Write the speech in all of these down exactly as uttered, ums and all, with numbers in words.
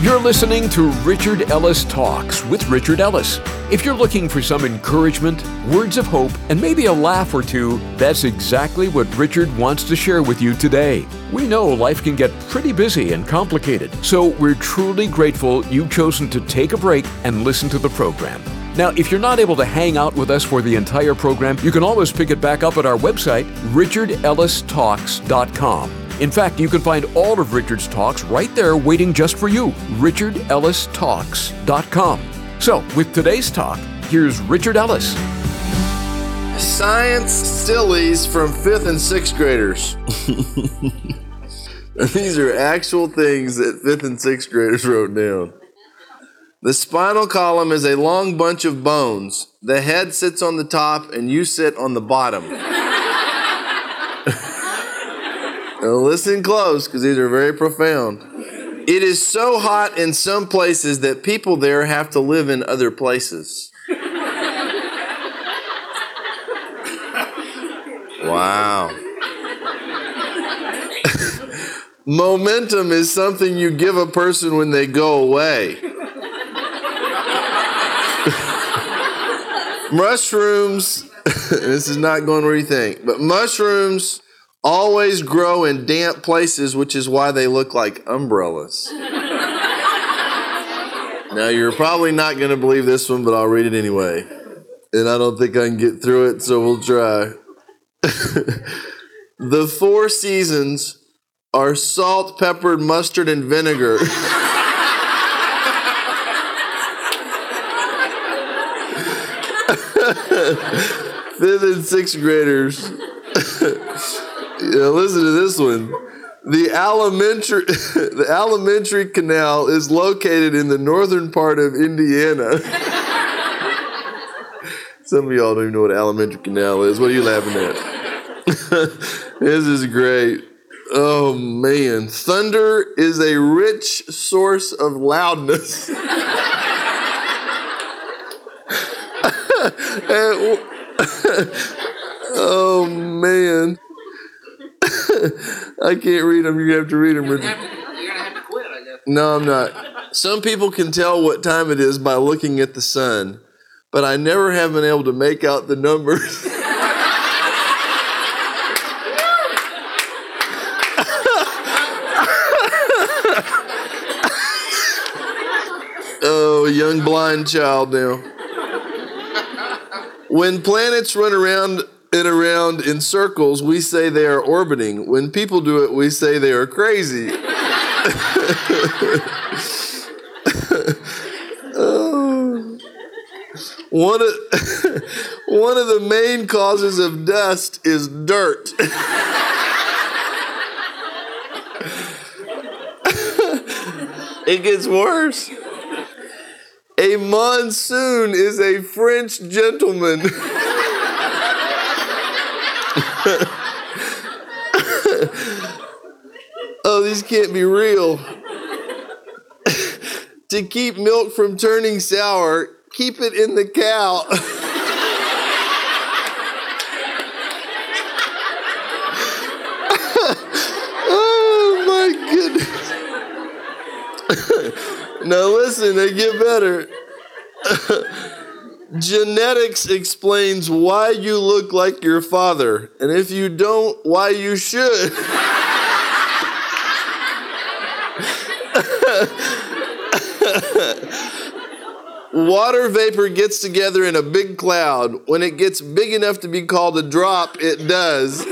You're listening to Richard Ellis Talks with Richard Ellis. If you're looking for some encouragement, words of hope, and maybe a laugh or two, that's exactly what Richard wants to share with you today. We know life can get pretty busy and complicated, so we're truly grateful you've chosen to take a break and listen to the program. Now, if you're not able to hang out with us for the entire program, you can always pick it back up at our website, richard ellis talks dot com. In fact, you can find all of Richard's talks right there waiting just for you, richard ellis talks dot com. So, with today's talk, here's Richard Ellis. Science sillies from fifth and sixth graders. These are actual things that fifth and sixth graders wrote down. The spinal column is a long bunch of bones. The head sits on the top and you sit on the bottom. Now listen close, because these are very profound. It is so hot in some places that people there have to live in other places. Wow. Momentum is something you give a person when they go away. Mushrooms, this is not going where you think, but mushrooms always grow in damp places, which is why they look like umbrellas. Now, you're probably not going to believe this one, but I'll read it anyway. And I don't think I can get through it, so we'll try. The four seasons are salt, pepper, mustard, and vinegar. Fifth and sixth graders. Yeah, listen to this one. The alimentary, the alimentary canal is located in the northern part of Indiana. Some of y'all don't even know what an alimentary canal is. What are you laughing at? This is great. Oh, man. Thunder is a rich source of loudness. Oh, man. I can't read them. You have to read them. You're going to have to quit, I guess. No, I'm not. Some people can tell what time it is by looking at the sun, but I never have been able to make out the numbers. Oh, young blind child now. When planets run around and around in circles, we say they are orbiting. When people do it, we say they are crazy. Oh. One of, one of the main causes of dust is dirt. It gets worse. A monsoon is a French gentleman. Oh, these can't be real. To keep milk from turning sour, keep it in the cow. Oh, my goodness. Now listen, they get better. Genetics explains why you look like your father, and if you don't, why you should. Water vapor gets together in a big cloud. When it gets big enough to be called a drop, it does.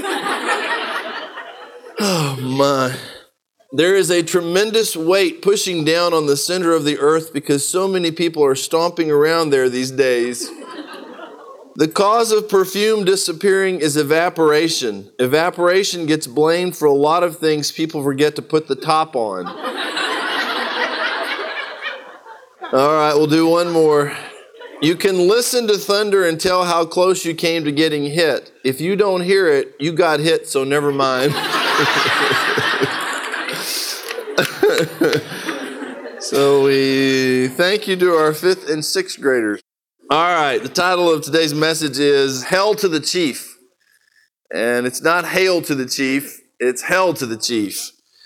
Oh, my. There is a tremendous weight pushing down on the center of the earth because so many people are stomping around there these days. The cause of perfume disappearing is evaporation. Evaporation gets blamed for a lot of things people forget to put the top on. All right, we'll do one more. You can listen to thunder and tell how close you came to getting hit. If you don't hear it, you got hit, so never mind. So we thank you to our fifth and sixth graders. All right, the title of today's message is Hell to the Chief. And it's not hail to the chief, it's hell to the chief.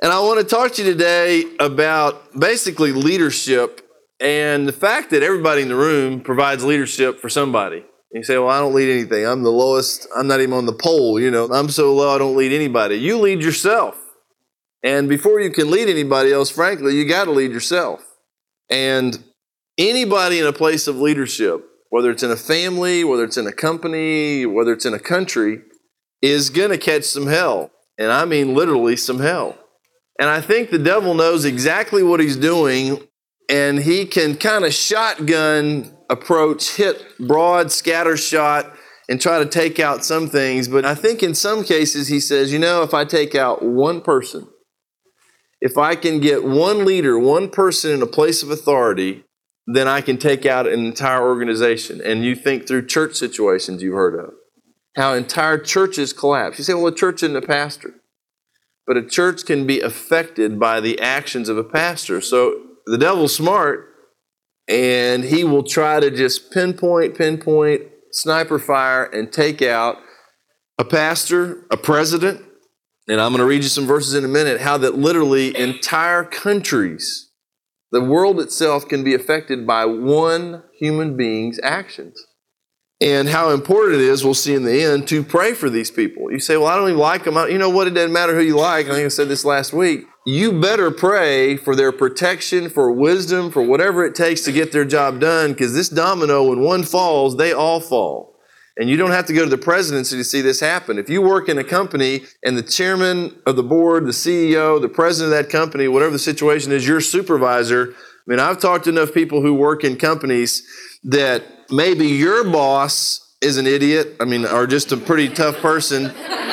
And I want to talk to you today about basically leadership and the fact that everybody in the room provides leadership for somebody. And you say, well, I don't lead anything. I'm the lowest. I'm not even on the pole. You know, I'm so low, I don't lead anybody. You lead yourself. And before you can lead anybody else, frankly, you got to lead yourself. And anybody in a place of leadership, whether it's in a family, whether it's in a company, whether it's in a country, is going to catch some hell. And I mean literally some hell. And I think the devil knows exactly what he's doing, and he can kind of shotgun approach, hit broad scatter shot, and try to take out some things. But I think in some cases he says, you know, if I take out one person, if I can get one leader, one person in a place of authority, then I can take out an entire organization. And you think through church situations you've heard of, how entire churches collapse. You say, well, a church isn't a pastor. But a church can be affected by the actions of a pastor. So the devil's smart, and he will try to just pinpoint, pinpoint, sniper fire, and take out a pastor, a president. And I'm going to read you some verses in a minute, how that literally entire countries, the world itself can be affected by one human being's actions. And how important it is, we'll see in the end, to pray for these people. You say, well, I don't even like them. You know what? It doesn't matter who you like. I think I said this last week. You better pray for their protection, for wisdom, for whatever it takes to get their job done, because this domino, when one falls, they all fall. And you don't have to go to the presidency to see this happen. If you work in a company and the chairman of the board, the C E O, the president of that company, whatever the situation is, your supervisor, I mean, I've talked to enough people who work in companies that maybe your boss is an idiot, I mean, or just a pretty tough person.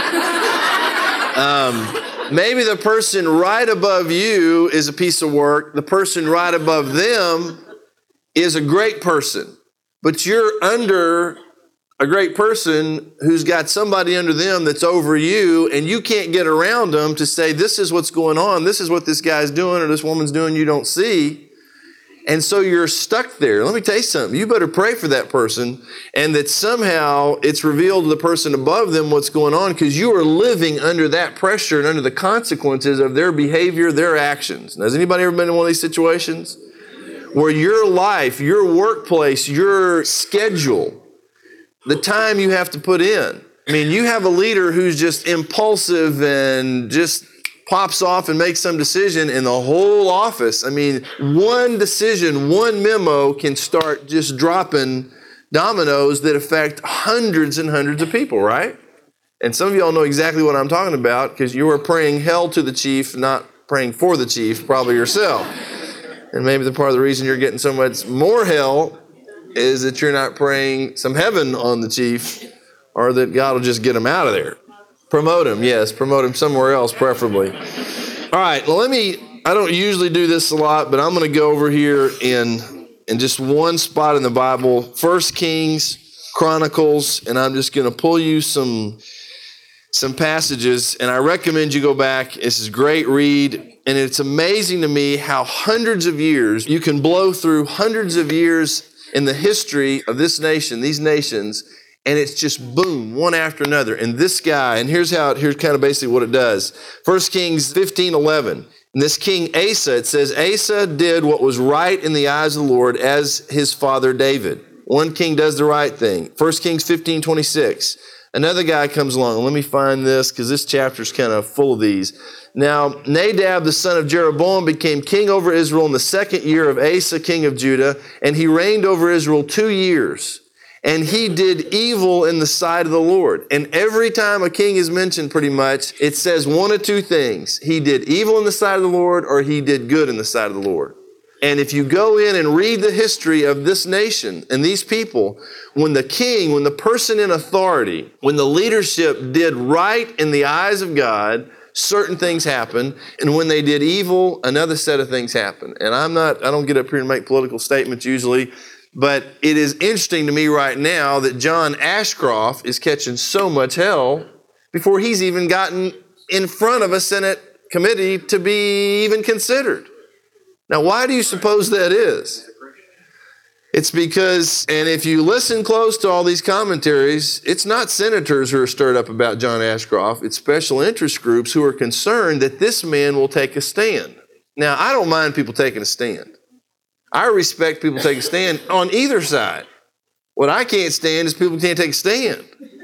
Um, maybe the person right above you is a piece of work. The person right above them is a great person. But you're under a great person who's got somebody under them that's over you, and you can't get around them to say, this is what's going on, this is what this guy's doing or this woman's doing you don't see. And so you're stuck there. Let me tell you something. You better pray for that person, and that somehow it's revealed to the person above them what's going on, because you are living under that pressure and under the consequences of their behavior, their actions. Now, has anybody ever been in one of these situations where your life, your workplace, your schedule, the time you have to put in? I mean, you have a leader who's just impulsive and just pops off and makes some decision, in the whole office, I mean, one decision, one memo can start just dropping dominoes that affect hundreds and hundreds of people, right? And some of y'all know exactly what I'm talking about, because you are praying hell to the chief, not praying for the chief, probably yourself. And maybe the part of the reason you're getting so much more hell is that you're not praying some heaven on the chief, or that God will just get him out of there. Promote him, yes, promote him somewhere else, preferably. All right, well, let me, I don't usually do this a lot, but I'm going to go over here in, in just one spot in the Bible, First Kings, Chronicles, and I'm just going to pull you some, some passages, and I recommend you go back. This is a great read, and it's amazing to me how hundreds of years, you can blow through hundreds of years in the history of this nation, these nations, and it's just boom, one after another. And this guy, and here's how, here's kind of basically what it does. First Kings fifteen eleven. And this king Asa, it says, Asa did what was right in the eyes of the Lord, as his father David. One king does the right thing. First Kings fifteen twenty-six. Another guy comes along. Let me find this, because this chapter is kind of full of these. Now, Nadab, the son of Jeroboam, became king over Israel in the second year of Asa, king of Judah, and he reigned over Israel two years. And he did evil in the sight of the Lord. And every time a king is mentioned, pretty much, it says one of two things. He did evil in the sight of the Lord, or he did good in the sight of the Lord. And if you go in and read the history of this nation and these people, when the king, when the person in authority, when the leadership did right in the eyes of God, certain things happen. And when they did evil, another set of things happen. And I'm not, I don't get up here and make political statements usually, but it is interesting to me right now that John Ashcroft is catching so much hell before he's even gotten in front of a Senate committee to be even considered. Now, why do you suppose that is? It's because, and if you listen close to all these commentaries, it's not senators who are stirred up about John Ashcroft. It's special interest groups who are concerned that this man will take a stand. Now, I don't mind people taking a stand. I respect people taking a stand on either side. What I can't stand is people who can't take a stand.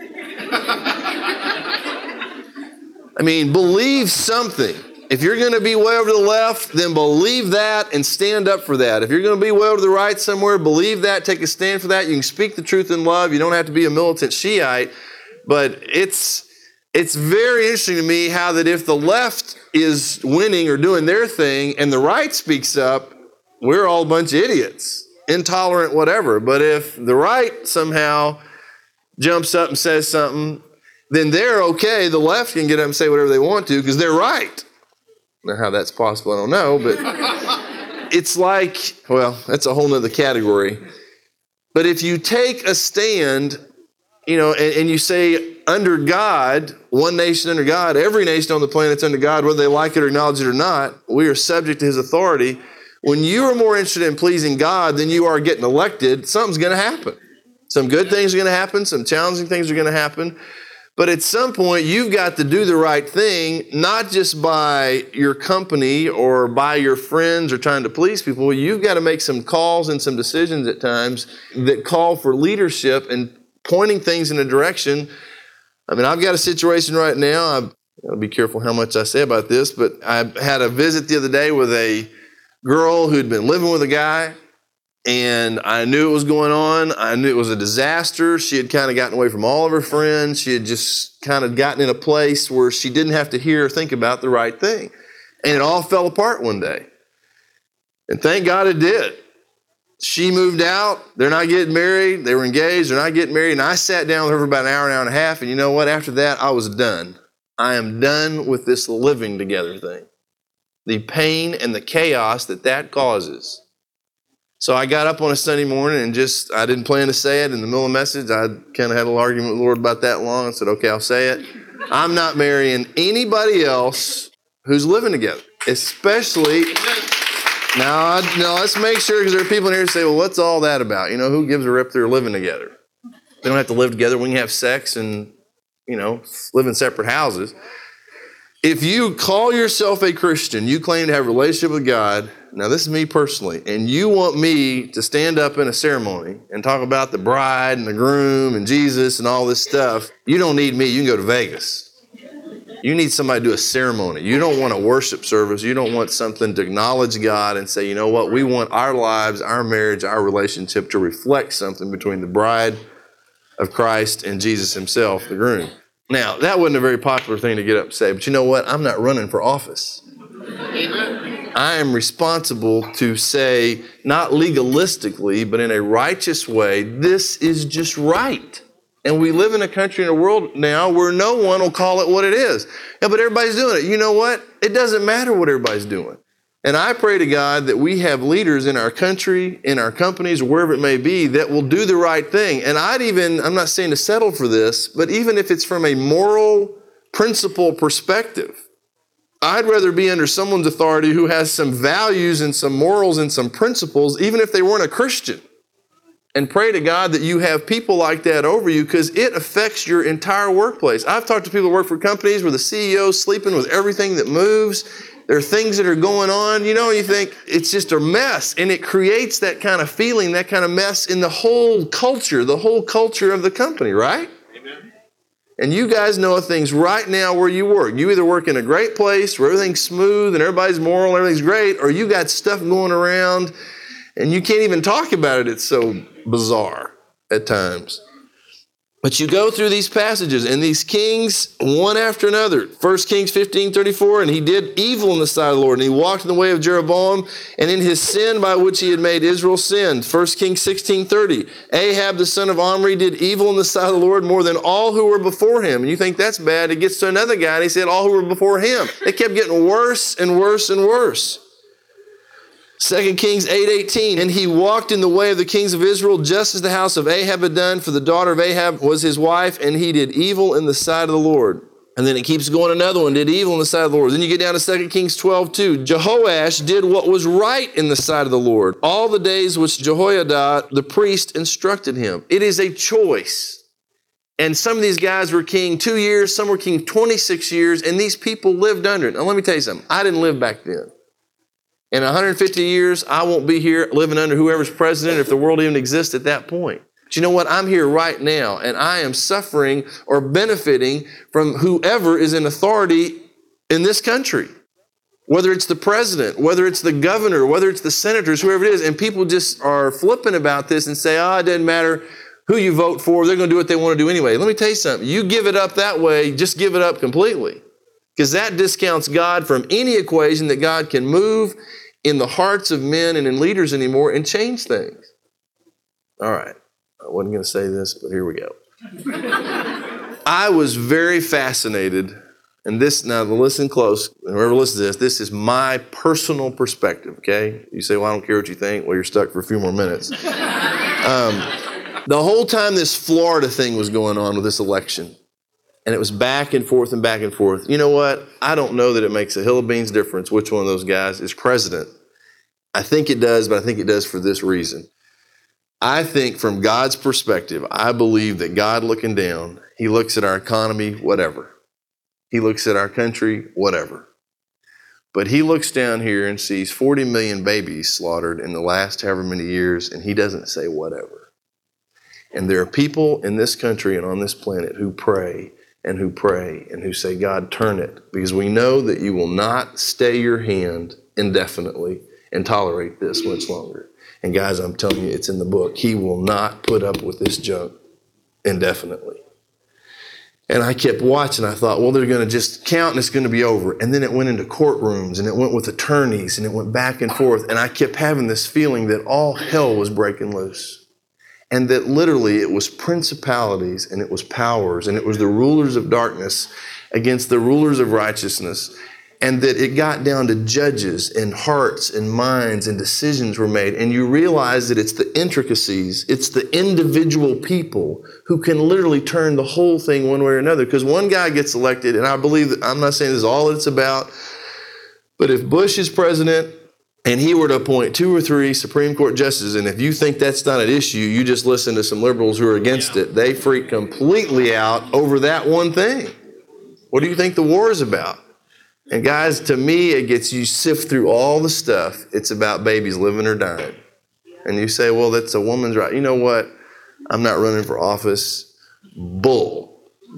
I mean, believe something. If you're going to be way over to the left, then believe that and stand up for that. If you're going to be way over to the right somewhere, believe that, take a stand for that. You can speak the truth in love. You don't have to be a militant Shiite. But it's it's very interesting to me how that if the left is winning or doing their thing and the right speaks up, we're all a bunch of idiots, intolerant, whatever. But if the right somehow jumps up and says something, then they're okay. The left can get up and say whatever they want to because they're right. Now, how that's possible, I don't know, but it's like, well, that's a whole nother category. But if you take a stand, you know, and, and you say under God, one nation under God, every nation on the planet's under God, whether they like it or acknowledge it or not, we are subject to his authority. When you are more interested in pleasing God than you are getting elected, something's going to happen. Some good things are going to happen. Some challenging things are going to happen. But at some point, you've got to do the right thing, not just by your company or by your friends or trying to please people. You've got to make some calls and some decisions at times that call for leadership and pointing things in a direction. I mean, I've got a situation right now. I've got to be careful how much I say about this, but I had a visit the other day with a girl who'd been living with a guy. And I knew it was going on. I knew it was a disaster. She had kind of gotten away from all of her friends. She had just kind of gotten in a place where she didn't have to hear or think about the right thing. And it all fell apart one day. And thank God it did. She moved out. They're not getting married. They were engaged. They're not getting married. And I sat down with her for about an hour, an hour and a half. And you know what? After that, I was done. I am done with this living together thing. The pain and the chaos that that causes. So I got up on a Sunday morning and just, I didn't plan to say it in the middle of the message. I kind of had a little argument with the Lord about that long. I said, okay, I'll say it. I'm not marrying anybody else who's living together, especially, now, no, let's make sure, because there are people in here who say, well, what's all that about? You know, who gives a rip they're living together? They don't have to live together. We can have sex and, you know, live in separate houses. If you call yourself a Christian, you claim to have a relationship with God. Now, this is me personally, and you want me to stand up in a ceremony and talk about the bride and the groom and Jesus and all this stuff. You don't need me. You can go to Vegas. You need somebody to do a ceremony. You don't want a worship service. You don't want something to acknowledge God and say, you know what, we want our lives, our marriage, our relationship to reflect something between the bride of Christ and Jesus himself, the groom. Now, that wasn't a very popular thing to get up and say, but you know what? I'm not running for office. I am responsible to say, not legalistically, but in a righteous way, this is just right. And we live in a country and a world now where no one will call it what it is. Yeah, but everybody's doing it. You know what? It doesn't matter what everybody's doing. And I pray to God that we have leaders in our country, in our companies, wherever it may be, that will do the right thing. And I'd even, I'm not saying to settle for this, but even if it's from a moral principle perspective, I'd rather be under someone's authority who has some values and some morals and some principles, even if they weren't a Christian. And pray to God that you have people like that over you, because it affects your entire workplace. I've talked to people who work for companies where the C E O's sleeping with everything that moves. There are things that are going on, you know, you think it's just a mess. And it creates that kind of feeling, that kind of mess in the whole culture, the whole culture of the company, right? Amen. And you guys know things right now where you work. You either work in a great place where everything's smooth and everybody's moral, everything's great, or you got stuff going around and you can't even talk about it. It's so bizarre at times. But you go through these passages and these kings, one after another. First Kings fifteen thirty-four, and he did evil in the sight of the Lord, and he walked in the way of Jeroboam, and in his sin by which he had made Israel sin. First Kings sixteen thirty, Ahab the son of Omri did evil in the sight of the Lord more than all who were before him. And you think that's bad. It gets to another guy, and he said all who were before him. It kept getting worse and worse and worse. Second Kings eight eighteen, and he walked in the way of the kings of Israel, just as the house of Ahab had done, for the daughter of Ahab was his wife, and he did evil in the sight of the Lord. And then it keeps going, another one did evil in the sight of the Lord. Then you get down to Second Kings twelve two. Jehoash did what was right in the sight of the Lord all the days which Jehoiada the priest instructed him. It is a choice. And some of these guys were king two years, some were king twenty-six years, and these people lived under it. Now let me tell you something. I didn't live back then. In one hundred fifty years, I won't be here living under whoever's president if the world even exists at that point. But you know what? I'm here right now, and I am suffering or benefiting from whoever is in authority in this country. Whether it's the president, whether it's the governor, whether it's the senators, whoever it is, and people just are flippant about this and say, oh, it doesn't matter who you vote for, they're going to do what they want to do anyway. Let me tell you something. You give it up that way, just give it up completely. Because that discounts God from any equation that God can move in the hearts of men and in leaders anymore and change things. All right. I wasn't going to say this, but here we go. I was very fascinated, and this, now listen close, whoever listens to this, this is my personal perspective, okay? You say, well, I don't care what you think. Well, you're stuck for a few more minutes. Um, the whole time this Florida thing was going on with this election, and it was back and forth and back and forth. You know what? I don't know that it makes a hill of beans difference which one of those guys is president. I think it does, but I think it does for this reason. I think from God's perspective, I believe that God looking down, he looks at our economy, whatever. He looks at our country, whatever. But he looks down here and sees forty million babies slaughtered in the last however many years, and he doesn't say whatever. And there are people in this country and on this planet who pray and who pray and who say, God, turn it, because we know that you will not stay your hand indefinitely and tolerate this much longer. And guys, I'm telling you, it's in the book. He will not put up with this junk indefinitely. And I kept watching. I thought, well, they're going to just count and it's going to be over. And then it went into courtrooms and it went with attorneys and it went back and forth. And I kept having this feeling that all hell was breaking loose. And that literally it was principalities and it was powers and it was the rulers of darkness against the rulers of righteousness. And that it got down to judges and hearts and minds and decisions were made. And you realize that it's the intricacies, it's the individual people who can literally turn the whole thing one way or another. Because one guy gets elected, and I believe that, I'm not saying this is all it's about, but if Bush is president and he were to appoint two or three Supreme Court justices, and if you think that's not an issue, you just listen to some liberals who are against it, they freak completely out over that one thing. What do you think the war is about? And guys, to me, it gets you sift through all the stuff. It's about babies living or dying. And you say, well, that's a woman's right. You know what? I'm not running for office. Bull.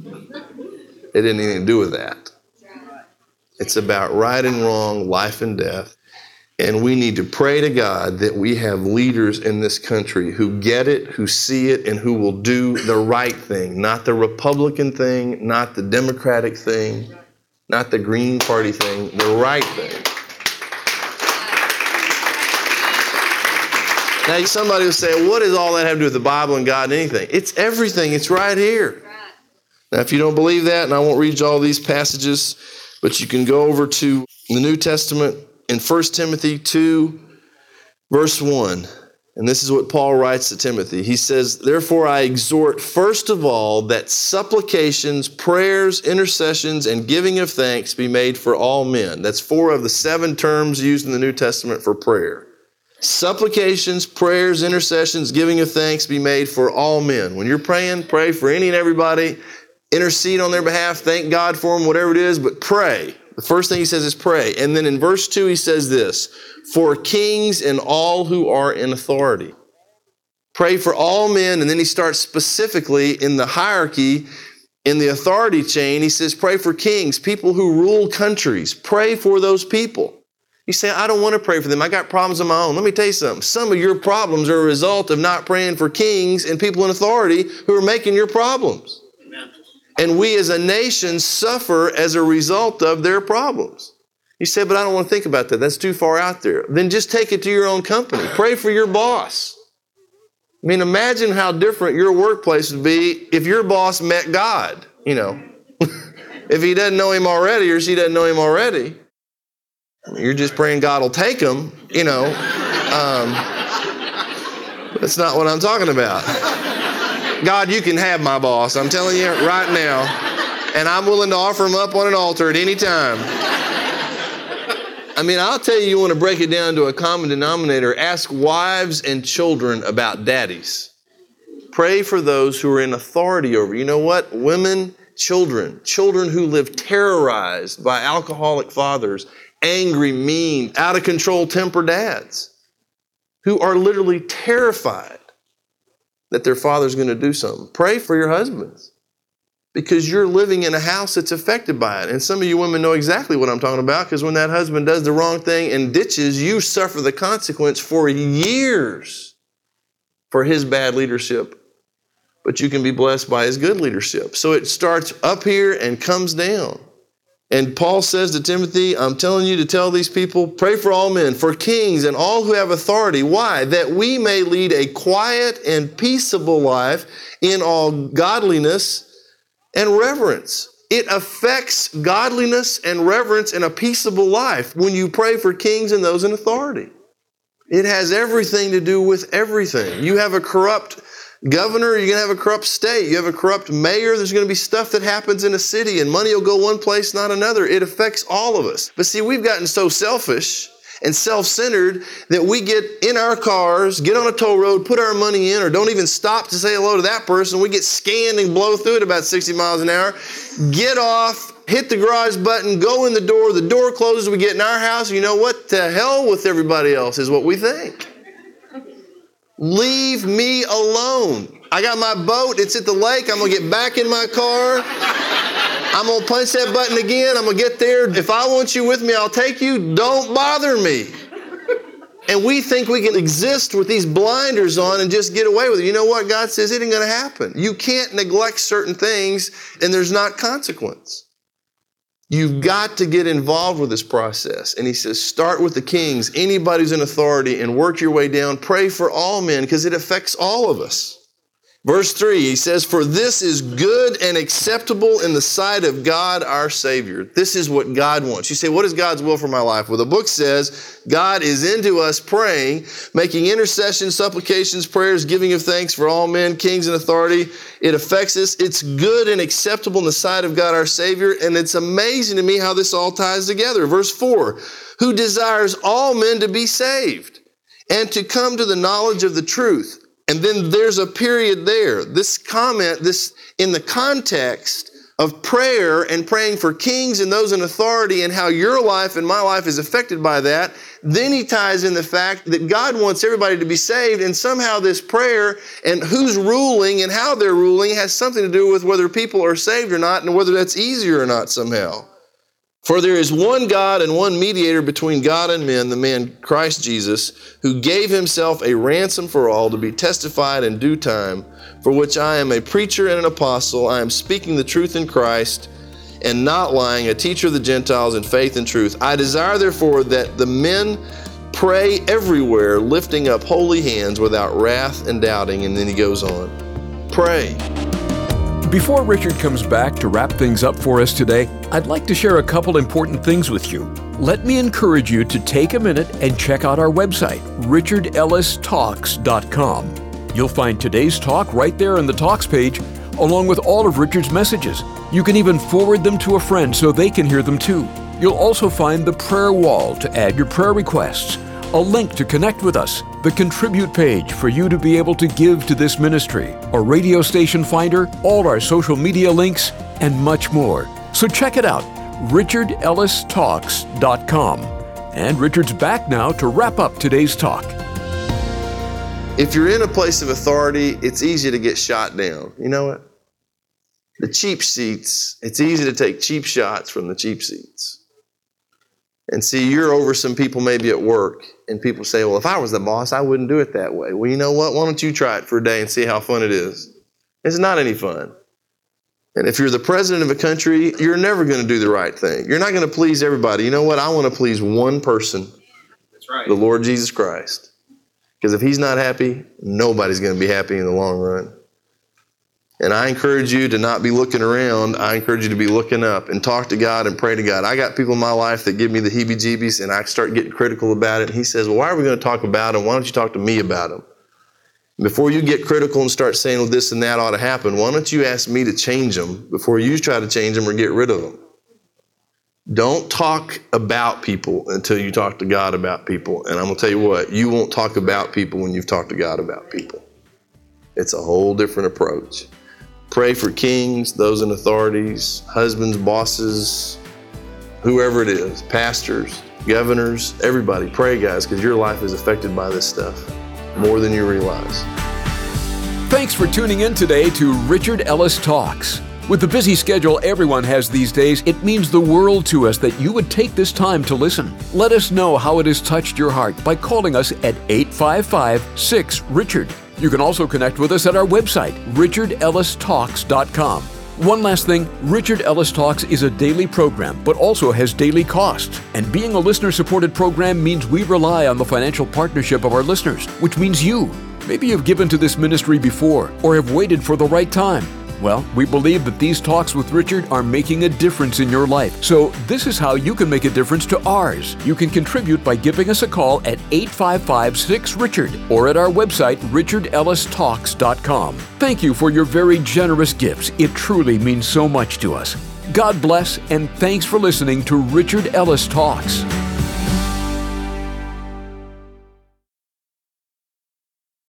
It didn't anything to do with that. It's about right and wrong, life and death. And we need to pray to God that we have leaders in this country who get it, who see it, and who will do the right thing. Not the Republican thing, not the Democratic thing. Not the Green Party thing, the right thing. Now, somebody will say, what does all that have to do with the Bible and God and anything? It's everything. It's right here. Now, if you don't believe that, and I won't read you all these passages, but you can go over to the New Testament in First Timothy two, verse one. And this is what Paul writes to Timothy. He says, therefore I exhort first of all that supplications, prayers, intercessions, and giving of thanks be made for all men. That's four of the seven terms used in the New Testament for prayer. Supplications, prayers, intercessions, giving of thanks be made for all men. When you're praying, pray for any and everybody. Intercede on their behalf. Thank God for them, whatever it is, but pray. The first thing he says is pray. And then in verse two, he says this, for kings and all who are in authority. Pray for all men. And then he starts specifically in the hierarchy, in the authority chain. He says, pray for kings, people who rule countries. Pray for those people. You say, I don't want to pray for them. I got problems of my own. Let me tell you something. Some of your problems are a result of not praying for kings and people in authority who are making your problems. And we as a nation suffer as a result of their problems. You say, but I don't want to think about that. That's too far out there. Then just take it to your own company. Pray for your boss. I mean, imagine how different your workplace would be if your boss met God, you know. If he doesn't know him already or she doesn't know him already, you're just praying God will take him, you know. Um, that's not what I'm talking about. God, you can have my boss. I'm telling you right now. and I'm willing to offer them up on an altar at any time. I mean, I'll tell you, you want to break it down to a common denominator. Ask wives and children about daddies. Pray for those who are in authority over you. You know what? Women, children, children who live terrorized by alcoholic fathers, angry, mean, out of control temper dads, who are literally terrified that their father's going to do something. Pray for your husbands, because you're living in a house that's affected by it. And some of you women know exactly what I'm talking about, because when that husband does the wrong thing and ditches, you suffer the consequence for years for his bad leadership. But you can be blessed by his good leadership. So it starts up here and comes down. And Paul says to Timothy, I'm telling you to tell these people, pray for all men, for kings and all who have authority. Why? That we may lead a quiet and peaceable life in all godliness and reverence. It affects godliness and reverence in a peaceable life when you pray for kings and those in authority. It has everything to do with everything. You have a corrupt governor, you're going to have a corrupt state. You have a corrupt mayor, there's going to be stuff that happens in a city, and money will go one place, not another. It affects all of us. But see, we've gotten so selfish and self-centered that we get in our cars, get on a toll road, put our money in, or don't even stop to say hello to that person. We get scanned and blow through at about sixty miles an hour, get off, hit the garage button, go in the door, the door closes, we get in our house. You know what? To hell with everybody else is what we think. Leave me alone. I got my boat, it's at the lake, I'm going to get back in my car. I'm going to punch that button again, I'm going to get there. If I want you with me, I'll take you. Don't bother me. And we think we can exist with these blinders on and just get away with it. You know what? God says it ain't going to happen. You can't neglect certain things and there's not consequence. You've got to get involved with this process. And he says, start with the kings, anybody who's in authority, and work your way down. Pray for all men, because it affects all of us. Verse three, he says, for this is good and acceptable in the sight of God our Savior. This is what God wants. You say, what is God's will for my life? Well, the book says God is into us praying, making intercession, supplications, prayers, giving of thanks for all men, kings, and authority. It affects us. It's good and acceptable in the sight of God our Savior. And it's amazing to me how this all ties together. Verse four, who desires all men to be saved and to come to the knowledge of the truth. And then there's a period there. This comment, this in the context of prayer and praying for kings and those in authority and how your life and my life is affected by that. Then he ties in the fact that God wants everybody to be saved, and somehow this prayer and who's ruling and how they're ruling has something to do with whether people are saved or not, and whether that's easier or not somehow. For there is one God and one mediator between God and men, the man Christ Jesus, who gave himself a ransom for all to be testified in due time, for which I am a preacher and an apostle. I am speaking the truth in Christ and not lying, a teacher of the Gentiles in faith and truth. I desire, therefore, that the men pray everywhere, lifting up holy hands without wrath and doubting. And then he goes on. Pray. Before Richard comes back to wrap things up for us today, I'd like to share a couple important things with you. Let me encourage you to take a minute and check out our website, richard ellis talks dot com. You'll find today's talk right there on the Talks page, along with all of Richard's messages. You can even forward them to a friend so they can hear them too. You'll also find the prayer wall to add your prayer requests, a link to connect with us, the Contribute page for you to be able to give to this ministry, a radio station finder, all our social media links, and much more. So check it out, richard ellis talks dot com. And Richard's back now to wrap up today's talk. If you're in a place of authority, it's easy to get shot down. You know what? The cheap seats, it's easy to take cheap shots from the cheap seats. And see, you're over some people maybe at work, and people say, well, if I was the boss, I wouldn't do it that way. Well, you know what? Why don't you try it for a day and see how fun it is? It's not any fun. And if you're the president of a country, you're never going to do the right thing. You're not going to please everybody. You know what? I want to please one person. That's right. The Lord Jesus Christ. Because if he's not happy, nobody's going to be happy in the long run. And I encourage you to not be looking around. I encourage you to be looking up and talk to God and pray to God. I got people in my life that give me the heebie-jeebies, and I start getting critical about it. And he says, well, why are we going to talk about them? Why don't you talk to me about them? Before you get critical and start saying, well, this and that ought to happen, why don't you ask me to change them before you try to change them or get rid of them? Don't talk about people until you talk to God about people. And I'm going to tell you what, you won't talk about people when you've talked to God about people. It's a whole different approach. Pray for kings, those in authorities, husbands, bosses, whoever it is, pastors, governors, everybody. Pray, guys, because your life is affected by this stuff more than you realize. Thanks for tuning in today to Richard Ellis Talks. With the busy schedule everyone has these days, it means the world to us that you would take this time to listen. Let us know how it has touched your heart by calling us at eight five five, six, Richard. You can also connect with us at our website, richard ellis talks dot com. One last thing, Richard Ellis Talks is a daily program, but also has daily costs. And being a listener-supported program means we rely on the financial partnership of our listeners, which means you. Maybe you've given to this ministry before, or have waited for the right time. Well, we believe that these talks with Richard are making a difference in your life. So this is how you can make a difference to ours. You can contribute by giving us a call at eight five five, six, Richard or at our website, richard ellis talks dot com. Thank you for your very generous gifts. It truly means so much to us. God bless, and thanks for listening to Richard Ellis Talks.